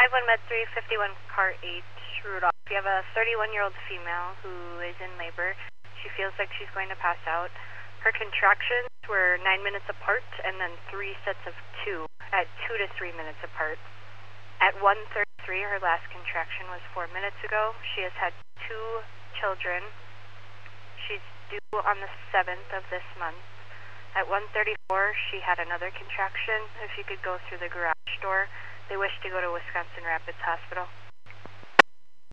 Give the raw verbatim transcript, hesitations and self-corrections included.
five one Med three fifty-one Car eight, Rudolph. You have a thirty-one-year-old female who is in labor. She feels like she's going to pass out. Her contractions were nine minutes apart and then three sets of two at two to three minutes apart. At one thirty-three, her last contraction was four minutes ago. She has had two children. She's due on the seventh of this month. At one thirty-four, she had another contraction. If you could go through the garage door. They wish to go to Wisconsin Rapids Hospital.